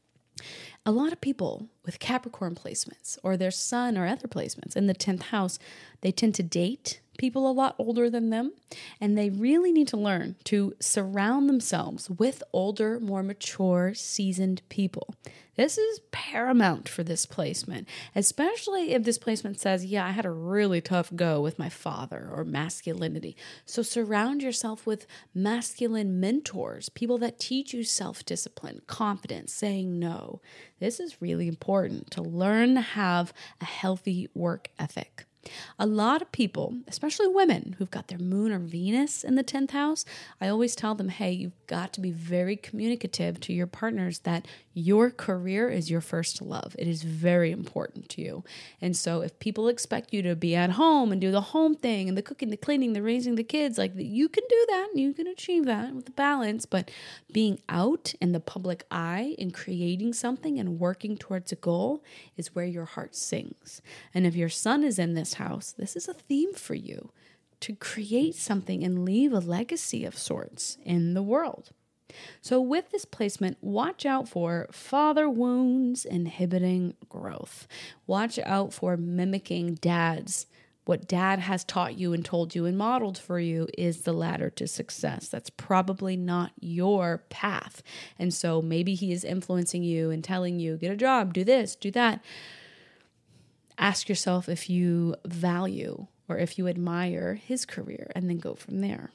A lot of people with Capricorn placements or their sun or other placements in the tenth house, they tend to date people a lot older than them, and they really need to learn to surround themselves with older, more mature, seasoned people. This is paramount for this placement, especially if this placement says, yeah, I had a really tough go with my father or masculinity. So surround yourself with masculine mentors, people that teach you self-discipline, confidence, saying no. This is really important to learn to have a healthy work ethic. A lot of people, especially women who've got their moon or Venus in the tenth house, I always tell them, hey, you've got to be very communicative to your partners that your career is your first love. It is very important to you. And so if people expect you to be at home and do the home thing and the cooking, the cleaning, the raising the kids, like you can do that and you can achieve that with the balance, but being out in the public eye and creating something and working towards a goal is where your heart sings. And if your sun is in this house, this is a theme for you to create something and leave a legacy of sorts in the world. So with this placement, watch out for father wounds inhibiting growth. Watch out for mimicking dad's. What dad has taught you and told you and modeled for you is the ladder to success. That's probably not your path. And so maybe he is influencing you and telling you, get a job, do this, do that. Ask yourself if you value or if you admire his career and then go from there.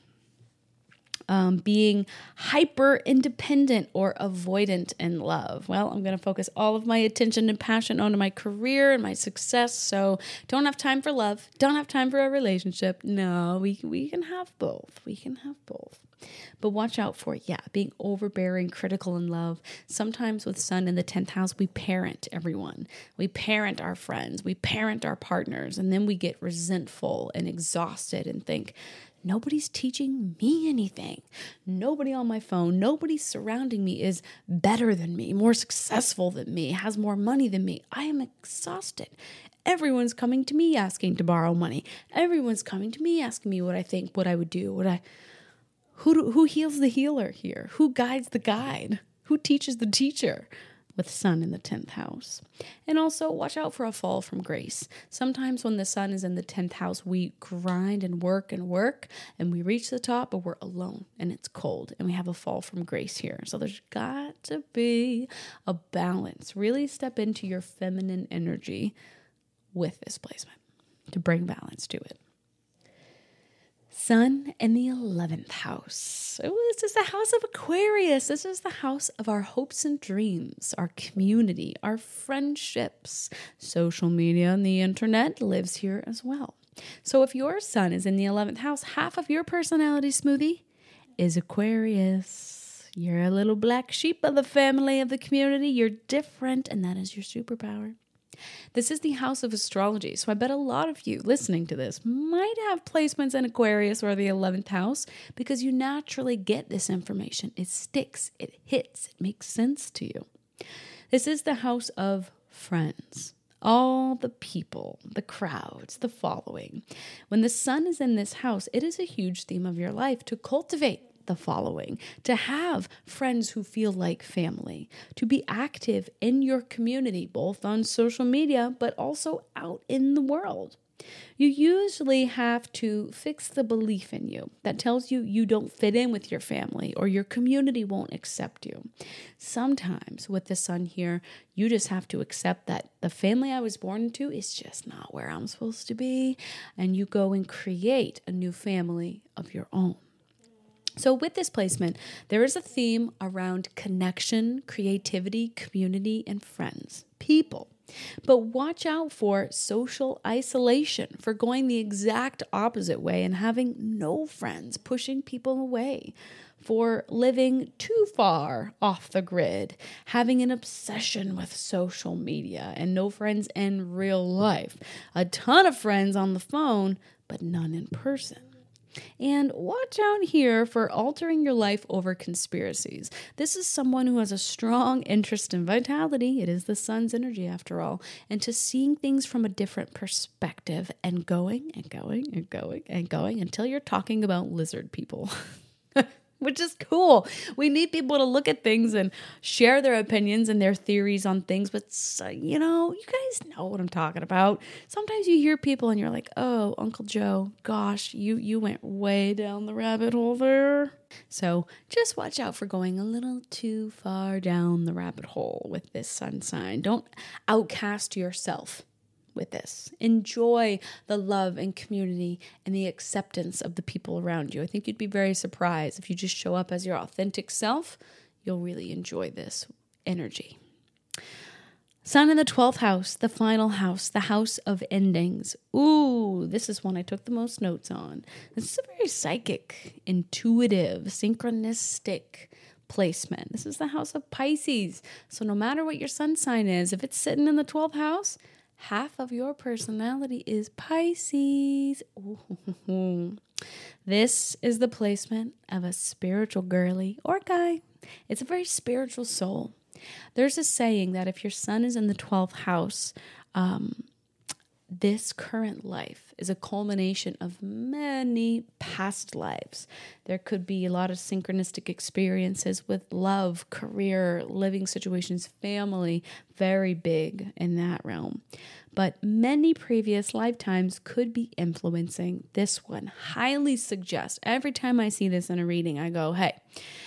Um, being hyper independent or avoidant in love. Well, I'm going to focus all of my attention and passion onto my career and my success. So don't have time for love. Don't have time for a relationship. No, we, we can have both. We can have both. But watch out for, yeah, being overbearing, critical in love. Sometimes with sun in the tenth house, we parent everyone. We parent our friends. We parent our partners. And then we get resentful and exhausted and think, nobody's teaching me anything. Nobody on my phone, nobody surrounding me is better than me, more successful than me, has more money than me. I am exhausted. Everyone's coming to me asking to borrow money. Everyone's coming to me asking me what I think, what I would do, what I... Who do, who heals the healer here? Who guides the guide? Who teaches the teacher? With sun in the tenth house. And also watch out for a fall from grace. Sometimes when the sun is in the tenth house, we grind and work and work and we reach the top, but we're alone and it's cold and we have a fall from grace here. So there's got to be a balance. Really step into your feminine energy with this placement to bring balance to it. Sun in the eleventh house. Oh, this is the house of Aquarius. This is the house of our hopes and dreams, our community, our friendships. Social media and the internet lives here as well. So if your sun is in the eleventh house, half of your personality smoothie is Aquarius. You're a little black sheep of the family, of the community. You're different, and that is your superpower. This is the house of astrology, so I bet a lot of you listening to this might have placements in Aquarius or the eleventh house because you naturally get this information. It sticks, it hits, it makes sense to you. This is the house of friends. All the people, the crowds, the following. When the sun is in this house, it is a huge theme of your life to cultivate the following, to have friends who feel like family, to be active in your community, both on social media, but also out in the world. You usually have to fix the belief in you that tells you you don't fit in with your family or your community won't accept you. Sometimes with the sun here, you just have to accept that the family I was born into is just not where I'm supposed to be, and you go and create a new family of your own. So with this placement, there is a theme around connection, creativity, community, and friends, people. But watch out for social isolation, for going the exact opposite way and having no friends, pushing people away, for living too far off the grid, having an obsession with social media and no friends in real life, a ton of friends on the phone, but none in person. And watch out here for altering your life over conspiracies. This is someone who has a strong interest in vitality. It is the sun's energy after all. And to seeing things from a different perspective and going and going and going and going until you're talking about lizard people. Which is cool. We need people to look at things and share their opinions and their theories on things. But, you know, you guys know what I'm talking about. Sometimes you hear people and you're like, oh, Uncle Joe, gosh, you, you went way down the rabbit hole there. So just watch out for going a little too far down the rabbit hole with this sun sign. Don't outcast yourself with this. Enjoy the love and community and the acceptance of the people around you. I think you'd be very surprised if you just show up as your authentic self. You'll really enjoy this energy. Sun in the twelfth house, the final house, the house of endings. Ooh, this is one I took the most notes on. This is a very psychic, intuitive, synchronistic placement. This is the house of Pisces. So no matter what your sun sign is, if it's sitting in the twelfth house, half of your personality is Pisces. Ooh. This is the placement of a spiritual girly or guy. It's a very spiritual soul. There's a saying that if your sun is in the twelfth house, um, this current life is a culmination of many past lives. There could be a lot of synchronistic experiences with love, career, living situations, family, very big in that realm. But many previous lifetimes could be influencing this one. Highly suggest, every time I see this in a reading, I go, hey,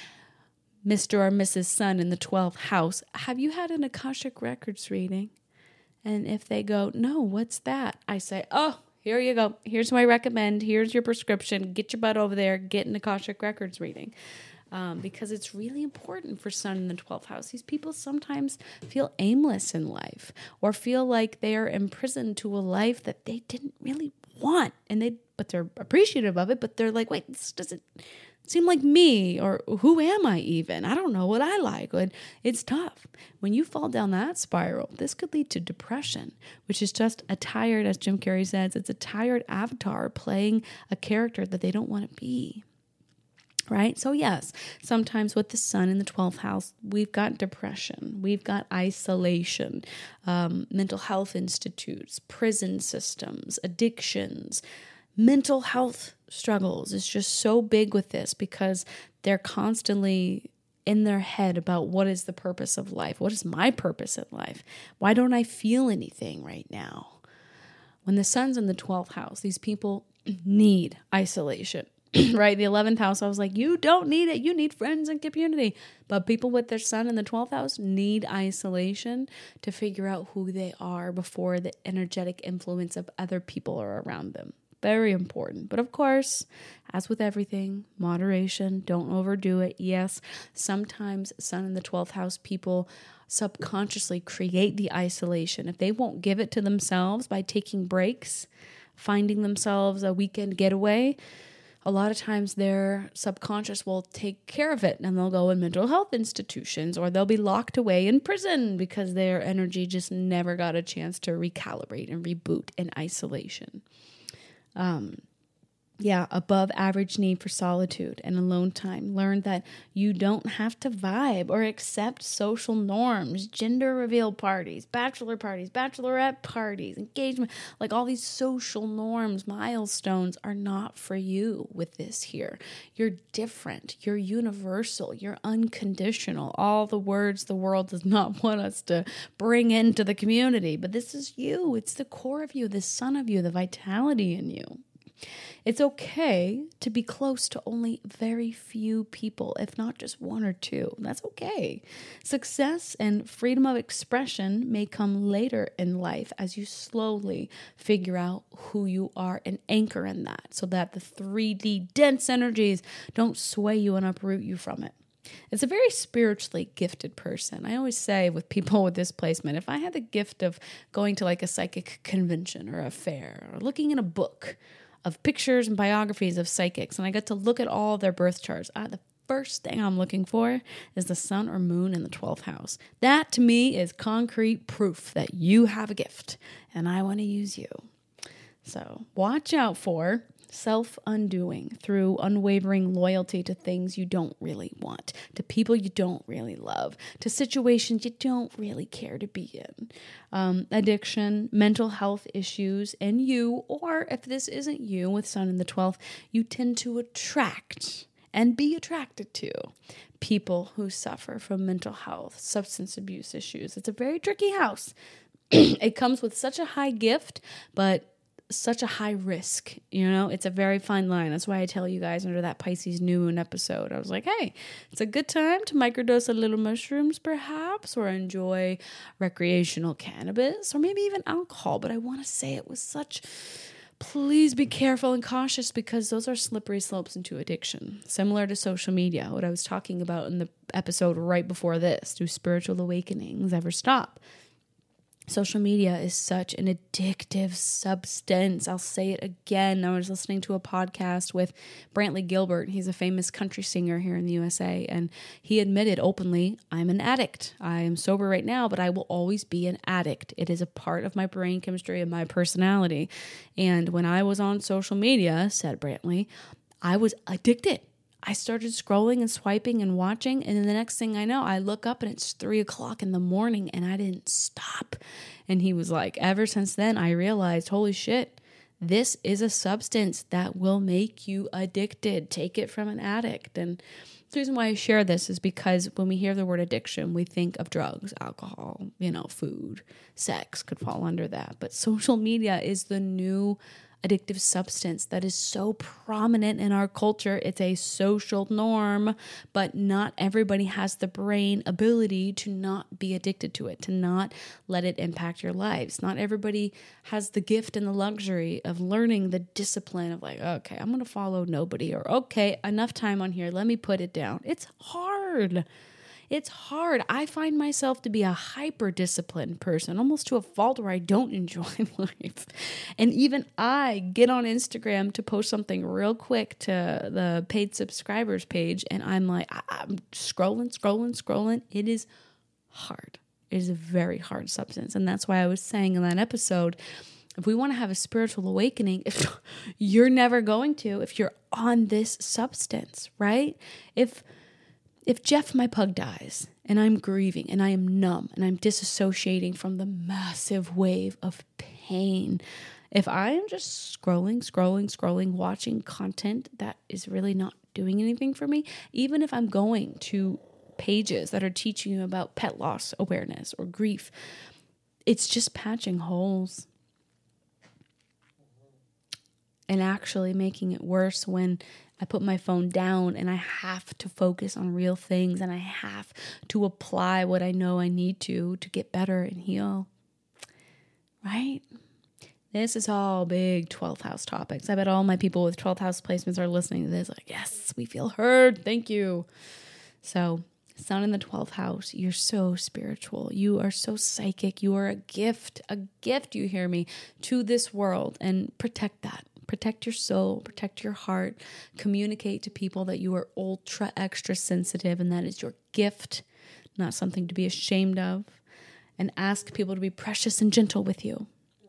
Mister or Missus Sun in the twelfth house, have you had an Akashic Records reading? And if they go, no, what's that? I say, oh, here you go. Here's what I recommend. Here's your prescription. Get your butt over there. Get an Akashic Records reading. Um, because it's really important for sun in the twelfth house. These people sometimes feel aimless in life or feel like they are imprisoned to a life that they didn't really want. And they, but they're appreciative of it, but they're like, wait, this doesn't seem like me, or who am I even? I don't know what I like. And it's tough. When you fall down that spiral, this could lead to depression, which is just a tired, as Jim Carrey says, it's a tired avatar playing a character that they don't want to be. Right? So yes, sometimes with the sun in the twelfth house, we've got depression, we've got isolation, um, mental health institutes, prison systems, addictions, mental health struggles is just so big with this because they're constantly in their head about what is the purpose of life? What is my purpose in life? Why don't I feel anything right now? When the sun's in the twelfth house, these people need isolation. Right? The eleventh house, I was like, you don't need it. You need friends and community. But people with their sun in the twelfth house need isolation to figure out who they are before the energetic influence of other people are around them. Very important. But of course, as with everything, moderation, don't overdo it. Yes, sometimes Sun in the twelfth house people subconsciously create the isolation. If they won't give it to themselves by taking breaks, finding themselves a weekend getaway, a lot of times their subconscious will take care of it and they'll go in mental health institutions or they'll be locked away in prison because their energy just never got a chance to recalibrate and reboot in isolation. Um, yeah, above average need for solitude and alone time. Learn that you don't have to vibe or accept social norms, gender reveal parties, bachelor parties, bachelorette parties, engagement, like all these social norms, milestones are not for you with this here. You're different. You're universal. You're unconditional. All the words the world does not want us to bring into the community, but this is you. It's the core of you, the sun of you, the vitality in you. It's okay to be close to only very few people, if not just one or two. That's okay. Success and freedom of expression may come later in life as you slowly figure out who you are and anchor in that so that the three D dense energies don't sway you and uproot you from it. It's a very spiritually gifted person. I always say with people with this placement, if I had the gift of going to like a psychic convention or a fair or looking in a book of pictures and biographies of psychics, and I got to look at all their birth charts, uh, the first thing I'm looking for is the sun or moon in the twelfth house. That to me is concrete proof that you have a gift and I want to use you. So watch out for self-undoing through unwavering loyalty to things you don't really want, to people you don't really love, to situations you don't really care to be in. Um, addiction, mental health issues, and you, or if this isn't you with Sun in the twelfth, you tend to attract and be attracted to people who suffer from mental health, substance abuse issues. It's a very tricky house. It comes with such a high gift, but such a high risk, you know, it's a very fine line. That's why I tell you guys under that Pisces new moon episode, I was like, hey, it's a good time to microdose a little mushrooms perhaps, or enjoy recreational cannabis, or maybe even alcohol. But I want to say it with such, please be careful and cautious because those are slippery slopes into addiction. Similar to social media, what I was talking about in the episode right before this, do spiritual awakenings ever stop? Social media is such an addictive substance. I'll say it again. I was listening to a podcast with Brantley Gilbert. He's a famous country singer here in the U S A, and he admitted openly, I'm an addict. I am sober right now, but I will always be an addict. It is a part of my brain chemistry and my personality. And when I was on social media, said Brantley, I was addicted. I started scrolling and swiping and watching, and then the next thing I know, I look up and it's three o'clock in the morning and I didn't stop. And he was like, ever since then, I realized, holy shit, this is a substance that will make you addicted. Take it from an addict. And the reason why I share this is because when we hear the word addiction, we think of drugs, alcohol, you know, food, sex could fall under that. But social media is the new addictive substance that is so prominent in our culture. It's a social norm, but not everybody has the brain ability to not be addicted to it, to not let it impact your lives. Not everybody has the gift and the luxury of learning the discipline of like, okay, I'm going to follow nobody, or okay, enough time on here, let me put it down. It's hard. It's hard. I find myself to be a hyper-disciplined person, almost to a fault where I don't enjoy life. And even I get on Instagram to post something real quick to the paid subscribers page, and I'm like, I'm scrolling, scrolling, scrolling. It is hard. It is a very hard substance. And that's why I was saying in that episode, if we want to have a spiritual awakening, if you're never going to, if you're on this substance, right? If If Jeff, my pug, dies and I'm grieving and I am numb and I'm disassociating from the massive wave of pain, if I am just scrolling, scrolling, scrolling, watching content that is really not doing anything for me, even if I'm going to pages that are teaching you about pet loss awareness or grief, it's just patching holes and actually making it worse when I put my phone down and I have to focus on real things and I have to apply what I know I need to to get better and heal. Right? This is all big twelfth house topics. I bet all my people with twelfth house placements are listening to this like, yes, we feel heard. Thank you. So Sun in the twelfth house, you're so spiritual. You are so psychic. You are a gift, a gift, you hear me, to this world. And protect that. Protect your soul, protect your heart. Communicate to people that you are ultra extra sensitive and that is your gift, not something to be ashamed of. And ask people to be precious and gentle with you.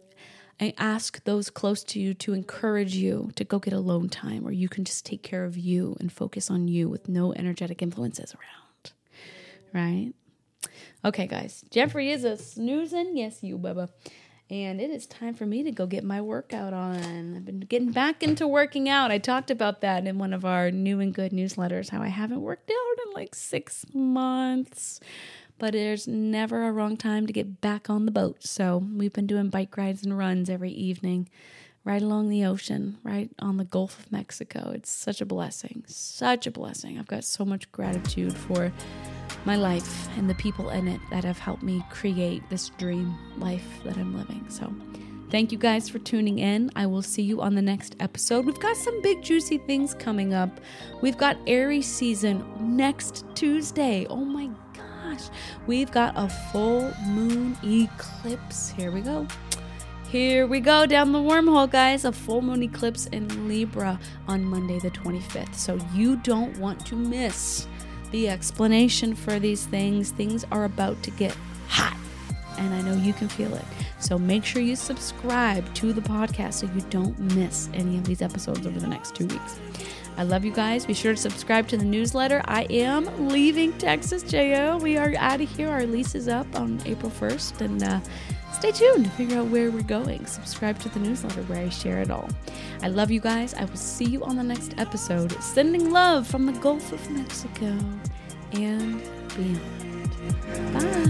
I ask those close to you to encourage you to go get alone time where you can just take care of you and focus on you with no energetic influences around. Right? Okay, guys. Jeffrey is a snoozing. Yes, you, Bubba. And it is time for me to go get my workout on. I've been getting back into working out. I talked about that in one of our New and Good newsletters, how I haven't worked out in like six months. But there's never a wrong time to get back on the boat. So we've been doing bike rides and runs every evening, right along the ocean, right on the Gulf of Mexico. It's such a blessing, such a blessing. I've got so much gratitude for my life and the people in it that have helped me create this dream life that I'm living. So thank you guys for tuning in. I will see you on the next episode. We've got some big juicy things coming up. We've got Aries season next Tuesday. Oh my God. We've got a full moon eclipse. Here we go. Here we go down the wormhole, guys. A full moon eclipse in Libra on Monday the twenty-fifth. So you don't want to miss the explanation for these things. Things are about to get hot, and I know you can feel it. So make sure you subscribe to the podcast so you don't miss any of these episodes over the next two weeks. I love you guys. Be sure to subscribe to the newsletter. I am leaving Texas, J O. We are out of here. Our lease is up on April first. And uh, stay tuned to figure out where we're going. Subscribe to the newsletter where I share it all. I love you guys. I will see you on the next episode. Sending love from the Gulf of Mexico and beyond. Bye.